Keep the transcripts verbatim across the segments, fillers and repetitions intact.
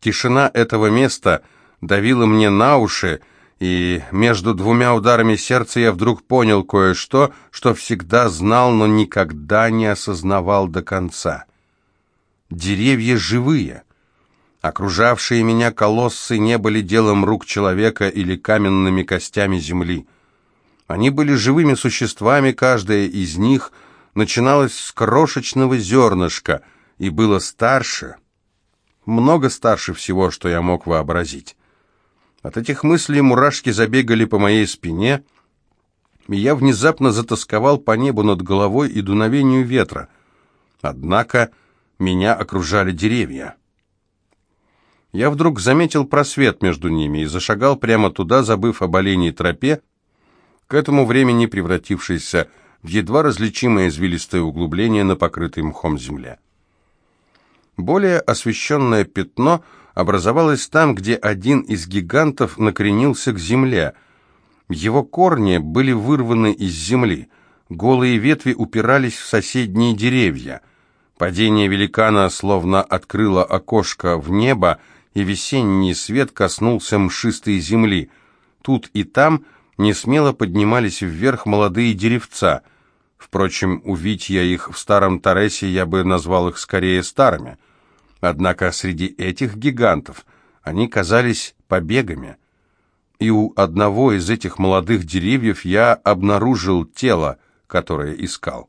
Тишина этого места давила мне на уши, и между двумя ударами сердца я вдруг понял кое-что, что всегда знал, но никогда не осознавал до конца. Деревья живые. Окружавшие меня колоссы не были делом рук человека или каменными костями земли. Они были живыми существами, каждая из них начиналась с крошечного зернышка и было старше, много старше всего, что я мог вообразить. От этих мыслей мурашки забегали по моей спине, и я внезапно затосковал по небу над головой и дуновению ветра. Однако меня окружали деревья. Я вдруг заметил просвет между ними и зашагал прямо туда, забыв об оленьей тропе, к этому времени превратившейся в едва различимое извилистое углубление на покрытой мхом земле. Более освещенное пятно образовалось там, где один из гигантов накренился к земле. Его корни были вырваны из земли, голые ветви упирались в соседние деревья. Падение великана словно открыло окошко в небо, и весенний свет коснулся мшистой земли. Тут и там несмело поднимались вверх молодые деревца. Впрочем, увидь я их в старом Торресе, я бы назвал их скорее старыми. Однако среди этих гигантов они казались побегами. И у одного из этих молодых деревьев я обнаружил тело, которое искал.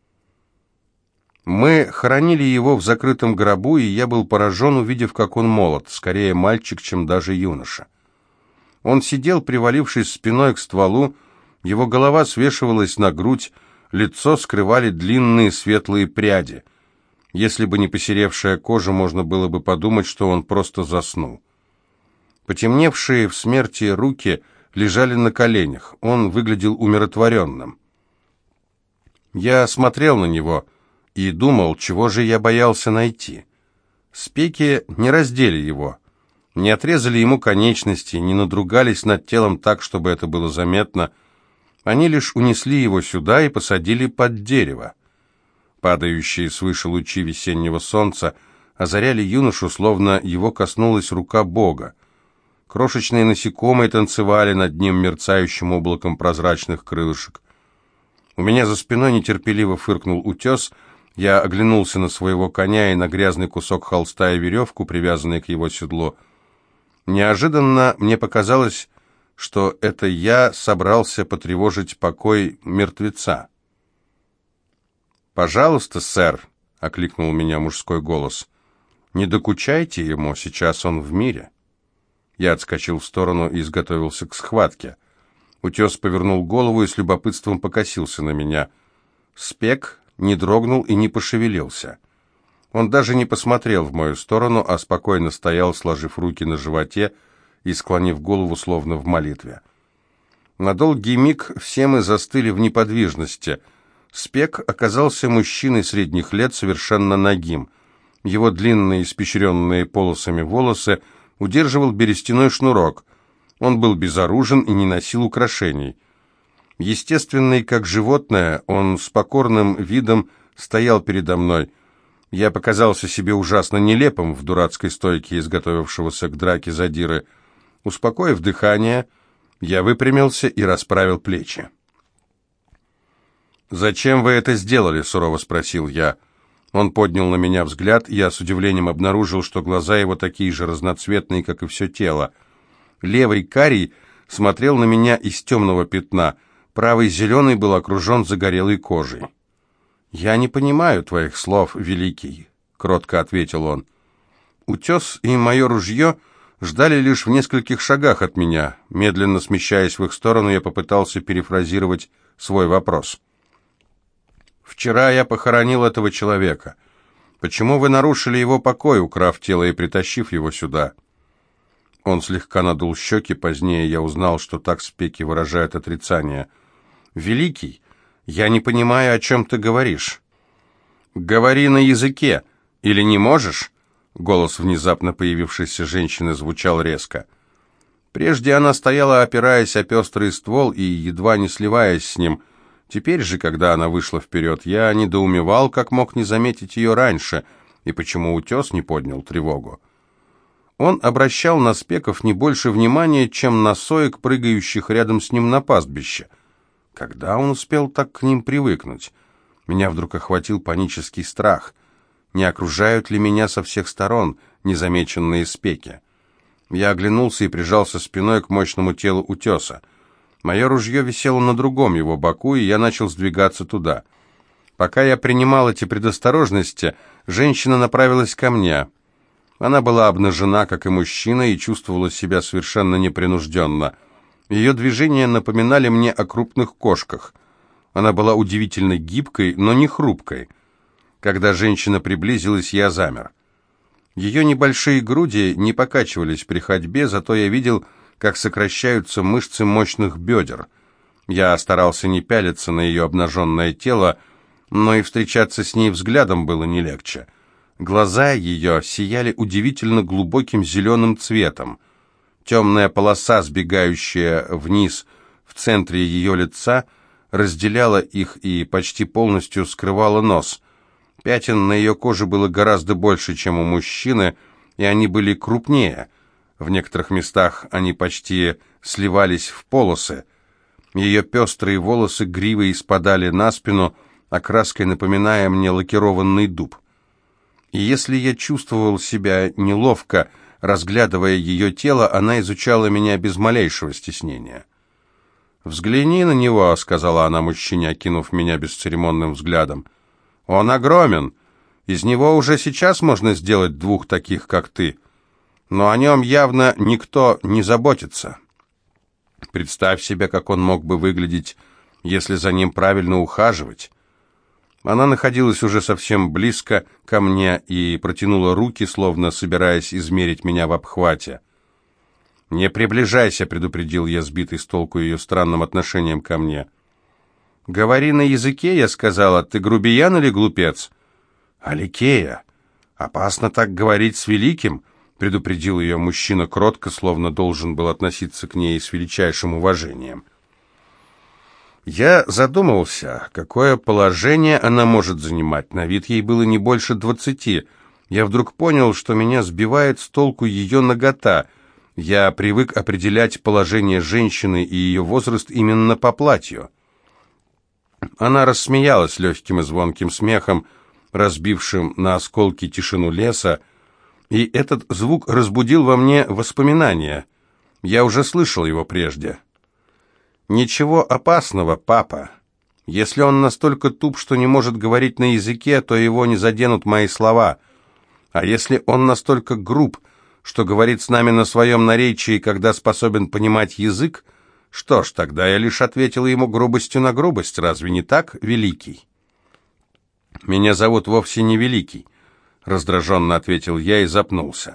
Мы хоронили его в закрытом гробу, и я был поражен, увидев, как он молод, скорее мальчик, чем даже юноша. Он сидел, привалившись спиной к стволу, его голова свешивалась на грудь, лицо скрывали длинные светлые пряди. Если бы не посеревшая кожа, можно было бы подумать, что он просто заснул. Потемневшие в смерти руки лежали на коленях, он выглядел умиротворенным. Я смотрел на него и думал, чего же я боялся найти. Спеки не раздели его, не отрезали ему конечности, не надругались над телом так, чтобы это было заметно. Они лишь унесли его сюда и посадили под дерево. Падающие свыше лучи весеннего солнца озаряли юношу, словно его коснулась рука Бога. Крошечные насекомые танцевали над ним мерцающим облаком прозрачных крылышек. У меня за спиной нетерпеливо фыркнул утес. Я оглянулся на своего коня и на грязный кусок холста и веревку, привязанные к его седлу. Неожиданно мне показалось, что это я собрался потревожить покой мертвеца. «Пожалуйста, сэр», — окликнул меня мужской голос, — «не докучайте ему, сейчас он в мире». Я отскочил в сторону и изготовился к схватке. Утес повернул голову и с любопытством покосился на меня. Спек не дрогнул и не пошевелился. Он даже не посмотрел в мою сторону, а спокойно стоял, сложив руки на животе и склонив голову, словно в молитве. На долгий миг все мы застыли в неподвижности. Спек оказался мужчиной средних лет, совершенно нагим. Его длинные, испещренные полосами волосы удерживал берестяной шнурок. Он был безоружен и не носил украшений. Естественный, как животное, он с покорным видом стоял передо мной. Я показался себе ужасно нелепым в дурацкой стойке изготовившегося к драке задиры. Успокоив дыхание, я выпрямился и расправил плечи. «Зачем вы это сделали?» — сурово спросил я. Он поднял на меня взгляд, и я с удивлением обнаружил, что глаза его такие же разноцветные, как и все тело. Левый карий смотрел на меня из темного пятна, правый зеленый был окружен загорелой кожей. «Я не понимаю твоих слов, Великий», — кротко ответил он. Утес и мое ружье ждали лишь в нескольких шагах от меня. Медленно смещаясь в их сторону, я попытался перефразировать свой вопрос. «Вчера я похоронил этого человека. Почему вы нарушили его покой, украв тело и притащив его сюда?» Он слегка надул щеки, позднее я узнал, что так спеки выражают отрицание. «Великий, я не понимаю, о чем ты говоришь». «Говори на языке, или не можешь?» Голос внезапно появившейся женщины звучал резко. Прежде она стояла, опираясь о пестрый ствол и едва не сливаясь с ним. Теперь же, когда она вышла вперед, я недоумевал, как мог не заметить ее раньше, и почему утес не поднял тревогу. Он обращал на спеков не больше внимания, чем на соек, прыгающих рядом с ним на пастбище. Когда он успел так к ним привыкнуть? Меня вдруг охватил панический страх. Не окружают ли меня со всех сторон незамеченные спеки? Я оглянулся и прижался спиной к мощному телу утеса. Мое ружье висело на другом его боку, и я начал сдвигаться туда. Пока я принимал эти предосторожности, женщина направилась ко мне. Она была обнажена, как и мужчина, и чувствовала себя совершенно непринужденно. Ее движения напоминали мне о крупных кошках. Она была удивительно гибкой, но не хрупкой. Когда женщина приблизилась, я замер. Ее небольшие груди не покачивались при ходьбе, зато я видел, как сокращаются мышцы мощных бедер. Я старался не пялиться на ее обнаженное тело, но и встречаться с ней взглядом было не легче. Глаза ее сияли удивительно глубоким зеленым цветом. Темная полоса, сбегающая вниз в центре ее лица, разделяла их и почти полностью скрывала нос. Пятен на ее коже было гораздо больше, чем у мужчины, и они были крупнее. В некоторых местах они почти сливались в полосы. Ее пестрые волосы гривой спадали на спину, окраской напоминая мне лакированный дуб. И если я чувствовал себя неловко, разглядывая ее тело, она изучала меня без малейшего стеснения. «Взгляни на него», — сказала она мужчине, окинув меня бесцеремонным взглядом. «Он огромен. Из него уже сейчас можно сделать двух таких, как ты. Но о нем явно никто не заботится. Представь себе, как он мог бы выглядеть, если за ним правильно ухаживать». Она находилась уже совсем близко ко мне и протянула руки, словно собираясь измерить меня в обхвате. «Не приближайся», — предупредил я, сбитый с толку ее странным отношением ко мне. «Говори на языке», — я сказала. «Ты грубиян или глупец?» «Аликея, опасно так говорить с великим», — предупредил ее мужчина кротко, словно должен был относиться к ней с величайшим уважением. Я задумался, какое положение она может занимать. На вид ей было не больше двадцати. Я вдруг понял, что меня сбивает с толку ее нагота. Я привык определять положение женщины и ее возраст именно по платью. Она рассмеялась легким и звонким смехом, разбившим на осколки тишину леса, и этот звук разбудил во мне воспоминания. Я уже слышал его прежде. «Ничего опасного, папа. Если он настолько туп, что не может говорить на языке, то его не заденут мои слова. А если он настолько груб, что говорит с нами на своем наречии, когда способен понимать язык, что ж, тогда я лишь ответил ему грубостью на грубость. Разве не так, Великий?» «Меня зовут вовсе не Великий», — раздраженно ответил я и запнулся.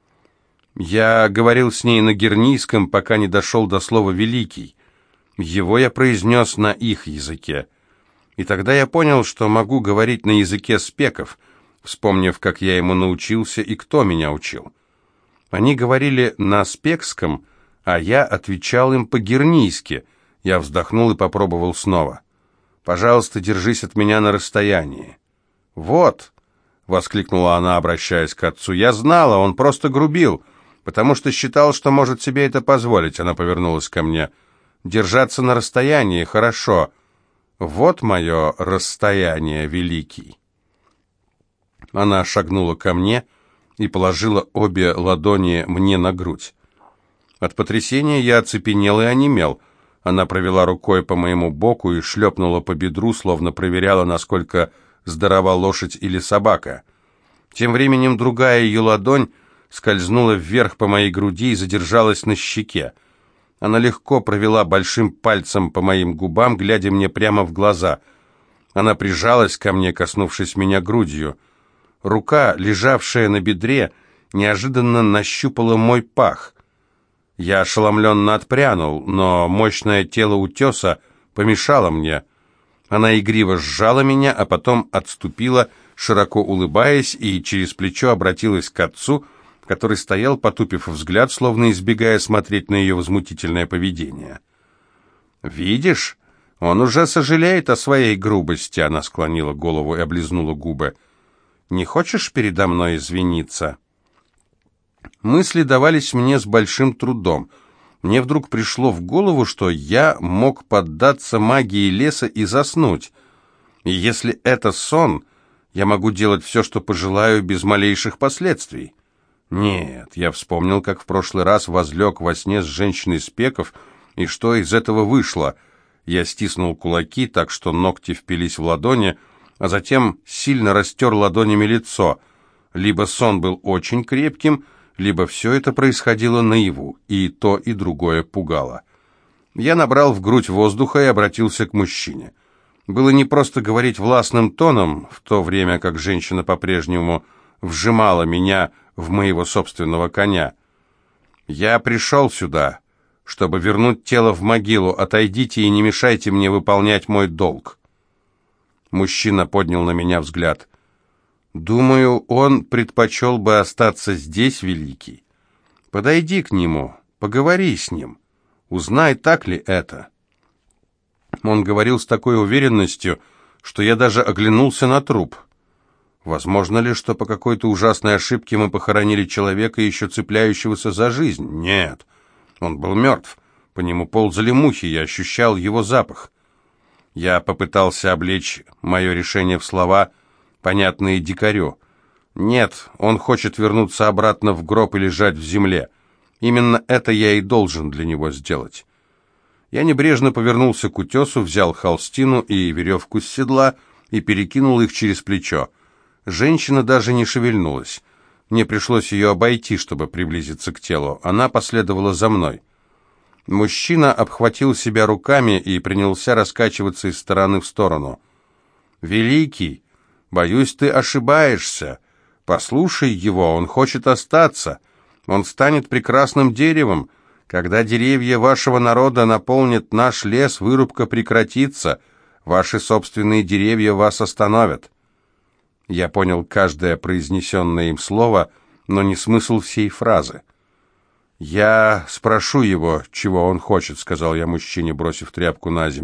Я говорил с ней на гернийском, пока не дошел до слова «великий». Его я произнес на их языке. И тогда я понял, что могу говорить на языке спеков, вспомнив, как я ему научился и кто меня учил. Они говорили на спекском, а я отвечал им по-гернийски. Я вздохнул и попробовал снова. «Пожалуйста, держись от меня на расстоянии». «Вот», — воскликнула она, обращаясь к отцу, — «я знала, он просто грубил, потому что считал, что может себе это позволить». Она повернулась ко мне. «Держаться на расстоянии, хорошо. Вот мое расстояние, Великий». Она шагнула ко мне и положила обе ладони мне на грудь. От потрясения я оцепенел и онемел. Она провела рукой по моему боку и шлепнула по бедру, словно проверяла, насколько здорова лошадь или собака. Тем временем другая ее ладонь скользнула вверх по моей груди и задержалась на щеке. Она легко провела большим пальцем по моим губам, глядя мне прямо в глаза. Она прижалась ко мне, коснувшись меня грудью. Рука, лежавшая на бедре, неожиданно нащупала мой пах. Я ошеломленно отпрянул, но мощное тело утеса помешало мне. Она игриво сжала меня, а потом отступила, широко улыбаясь, и через плечо обратилась к отцу, который стоял, потупив взгляд, словно избегая смотреть на ее возмутительное поведение. «Видишь, он уже сожалеет о своей грубости», — она склонила голову и облизнула губы. «Не хочешь передо мной извиниться?» Мысли давались мне с большим трудом. Мне вдруг пришло в голову, что я мог поддаться магии леса и заснуть. И если это сон, я могу делать все, что пожелаю, без малейших последствий. Нет, я вспомнил, как в прошлый раз возлег во сне с женщиной Спеков, и что из этого вышло. Я стиснул кулаки так, что ногти впились в ладони, а затем сильно растер ладонями лицо. Либо сон был очень крепким, либо все это происходило наяву, и то, и другое пугало. Я набрал в грудь воздуха и обратился к мужчине. Было не просто говорить властным тоном, в то время как женщина по-прежнему вжимала меня в моего собственного коня. «Я пришел сюда, чтобы вернуть тело в могилу. Отойдите и не мешайте мне выполнять мой долг». Мужчина поднял на меня взгляд. «Думаю, он предпочел бы остаться здесь, Великий. Подойди к нему, поговори с ним, узнай, так ли это». Он говорил с такой уверенностью, что я даже оглянулся на труп. Возможно ли, что по какой-то ужасной ошибке мы похоронили человека, еще цепляющегося за жизнь? Нет, он был мертв. По нему ползали мухи, я ощущал его запах. Я попытался облечь мое решение в слова, понятные дикарю. Нет, он хочет вернуться обратно в гроб и лежать в земле. Именно это я и должен для него сделать. Я небрежно повернулся к утесу, взял холстину и веревку с седла и перекинул их через плечо. Женщина даже не шевельнулась. Мне пришлось ее обойти, чтобы приблизиться к телу. Она последовала за мной. Мужчина обхватил себя руками и принялся раскачиваться из стороны в сторону. «Великий, боюсь, ты ошибаешься. Послушай его, он хочет остаться. Он станет прекрасным деревом. Когда деревья вашего народа наполнят наш лес, вырубка прекратится. Ваши собственные деревья вас остановят». Я понял каждое произнесенное им слово, но не смысл всей фразы. «Я спрошу его, чего он хочет», — сказал я мужчине, бросив тряпку на земь.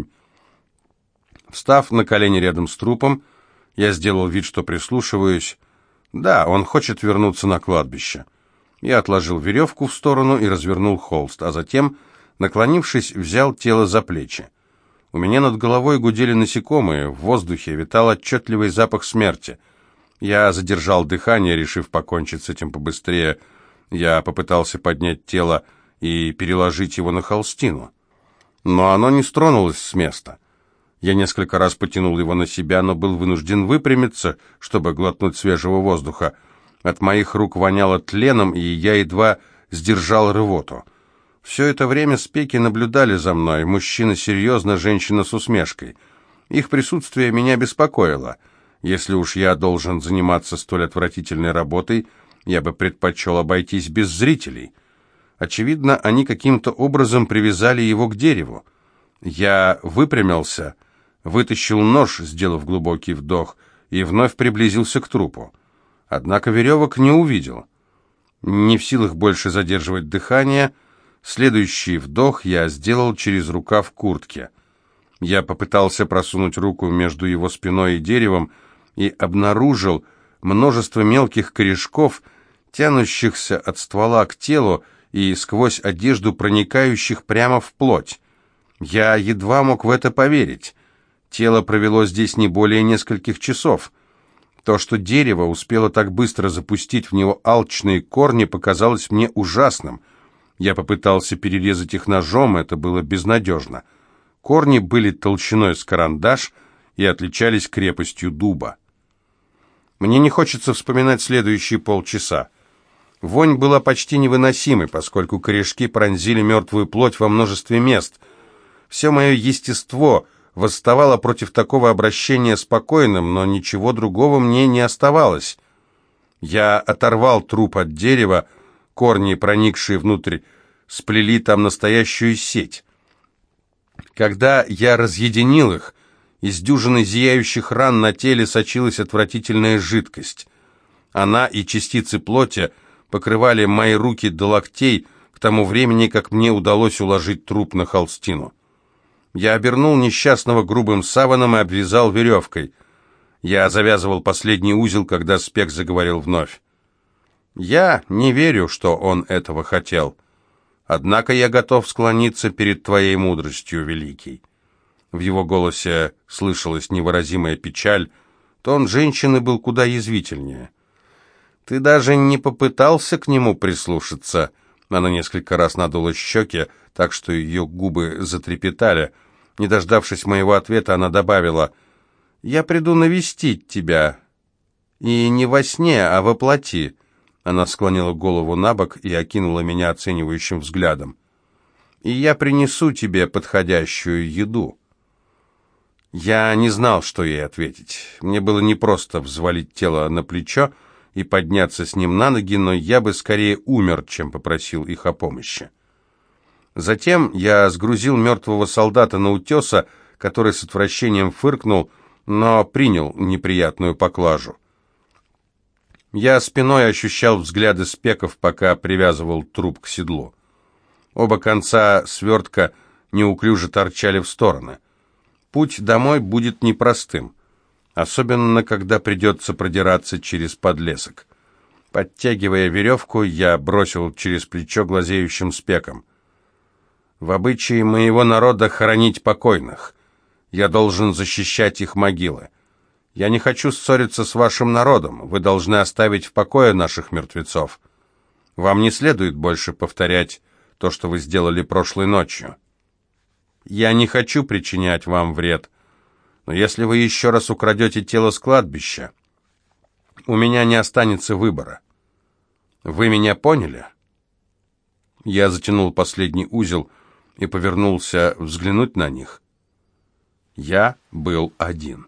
Встав на колени рядом с трупом, я сделал вид, что прислушиваюсь. Да, он хочет вернуться на кладбище. Я отложил веревку в сторону и развернул холст, а затем, наклонившись, взял тело за плечи. У меня над головой гудели насекомые, в воздухе витал отчетливый запах смерти. Я задержал дыхание, решив покончить с этим побыстрее. Я попытался поднять тело и переложить его на холстину. Но оно не стронулось с места. Я несколько раз потянул его на себя, но был вынужден выпрямиться, чтобы глотнуть свежего воздуха. От моих рук воняло тленом, и я едва сдержал рвоту. Все это время спеки наблюдали за мной, мужчина серьезно, женщина с усмешкой. Их присутствие меня беспокоило. Если уж я должен заниматься столь отвратительной работой, я бы предпочел обойтись без зрителей. Очевидно, они каким-то образом привязали его к дереву. Я выпрямился, вытащил нож, сделав глубокий вдох, и вновь приблизился к трупу. Однако веревок не увидел. Не в силах больше задерживать дыхание, следующий вдох я сделал через рукав куртки. Я попытался просунуть руку между его спиной и деревом и обнаружил множество мелких корешков, тянущихся от ствола к телу и сквозь одежду проникающих прямо в плоть. Я едва мог в это поверить. Тело провело здесь не более нескольких часов. То, что дерево успело так быстро запустить в него алчные корни, показалось мне ужасным. Я попытался перерезать их ножом, это было безнадежно. Корни были толщиной с карандаш и отличались крепостью дуба. Мне не хочется вспоминать следующие полчаса. Вонь была почти невыносимой, поскольку корешки пронзили мертвую плоть во множестве мест. Все мое естество восставало против такого обращения с покойным, но ничего другого мне не оставалось. Я оторвал труп от дерева, корни, проникшие внутрь, сплели там настоящую сеть. Когда я разъединил их, из дюжины зияющих ран на теле сочилась отвратительная жидкость. Она и частицы плоти покрывали мои руки до локтей к тому времени, как мне удалось уложить труп на холстину. Я обернул несчастного грубым саваном и обвязал веревкой. Я завязывал последний узел, когда Спек заговорил вновь. Я не верю, что он этого хотел. Однако я готов склониться перед твоей мудростью, Великий». В его голосе слышалась невыразимая печаль, тон женщины был куда язвительнее. «Ты даже не попытался к нему прислушаться?» Она несколько раз надула щеки, так что ее губы затрепетали. Не дождавшись моего ответа, она добавила: «Я приду навестить тебя. И не во сне, а во плоти». Она склонила голову набок и окинула меня оценивающим взглядом. «И я принесу тебе подходящую еду». Я не знал, что ей ответить. Мне было непросто взвалить тело на плечо и подняться с ним на ноги, но я бы скорее умер, чем попросил их о помощи. Затем я сгрузил мертвого солдата на утеса, который с отвращением фыркнул, но принял неприятную поклажу. Я спиной ощущал взгляды спеков, пока привязывал труп к седлу. Оба конца свертка неуклюже торчали в стороны. Путь домой будет непростым, особенно когда придется продираться через подлесок. Подтягивая веревку, я бросил через плечо глазеющим спеком: «В обычае моего народа хоронить покойных. Я должен защищать их могилы. Я не хочу ссориться с вашим народом. Вы должны оставить в покое наших мертвецов. Вам не следует больше повторять то, что вы сделали прошлой ночью. Я не хочу причинять вам вред, но если вы еще раз украдете тело с кладбища, у меня не останется выбора. Вы меня поняли?» Я затянул последний узел и повернулся взглянуть на них. Я был один.